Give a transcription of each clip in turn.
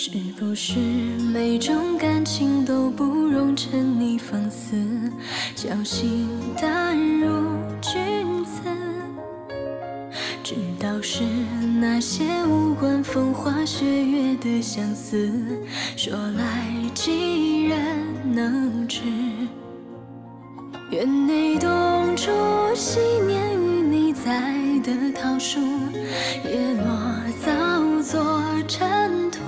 是不是每种感情都不容沉溺放肆，侥幸淡如君子？知道是那些无关风花雪月的相思，说来几人能知？园内冬初，昔年与你栽的桃树，叶落早作尘土。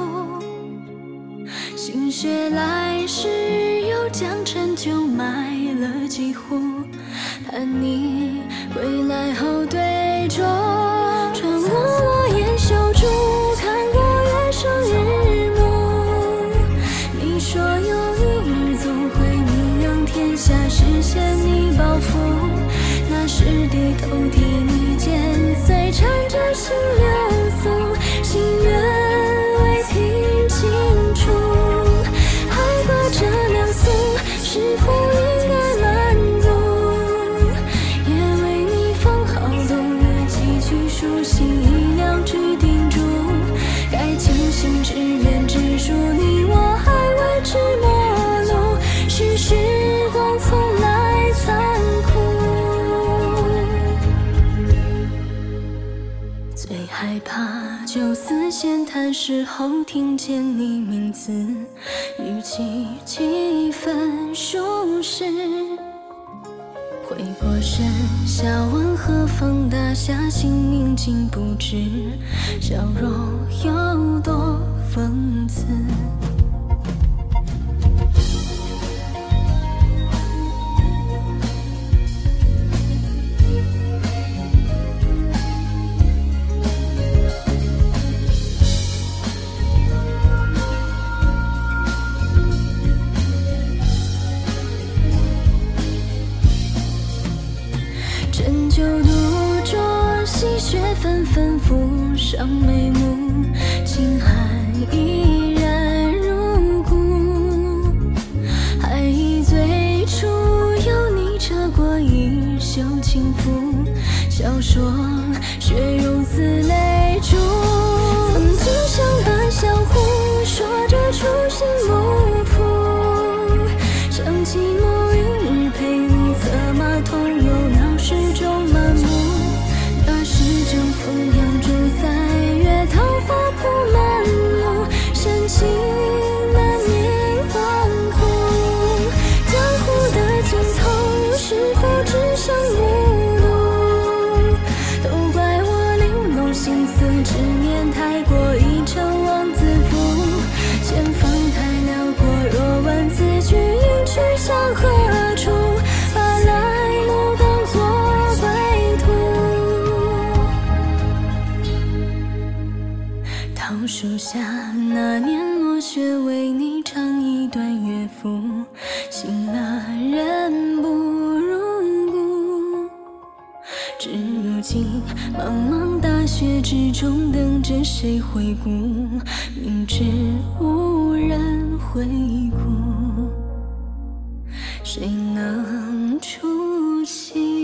心血来时，又将陈酒埋了几壶，盼你归来后对酌。穿过落雁修竹，看过月升日暮。你说有一日总会名扬天下，实现你抱负。那时低头替你剪碎，缠着心流苏，心愿未听清楚。还挂着两宿，是否应该满足？也为你放好冬月几句书信，一两句叮嘱。该庆幸只缘只属你我，还未知陌路。是时光从来残酷。最害怕酒肆闲谈时候听见你名字，语气几分舒适。回过神，笑问何方大侠，姓名竟不知，笑容有多讽刺。斟酒独酌，细雪纷纷浮上眉目，轻寒依然如故。还忆最初有你扯过一袖轻拂，笑说雪融似泪珠。曾经相伴相护，说着初心不负。想起某一日陪你策马同游，闹市中漫步。那时正逢扬州三月，桃花铺满路，深情难免恍惚。江湖的尽头，是否只剩无路？都怪我玲珑心思，执念太过，一成妄自负。前方太辽阔，若问自句，应去向何处？把来路当作归途。桃树下那年落雪，为你唱一段乐府，醒了人不如故。至如今茫茫大雪之中，等着谁回顾？明知无人回顾，谁能出席？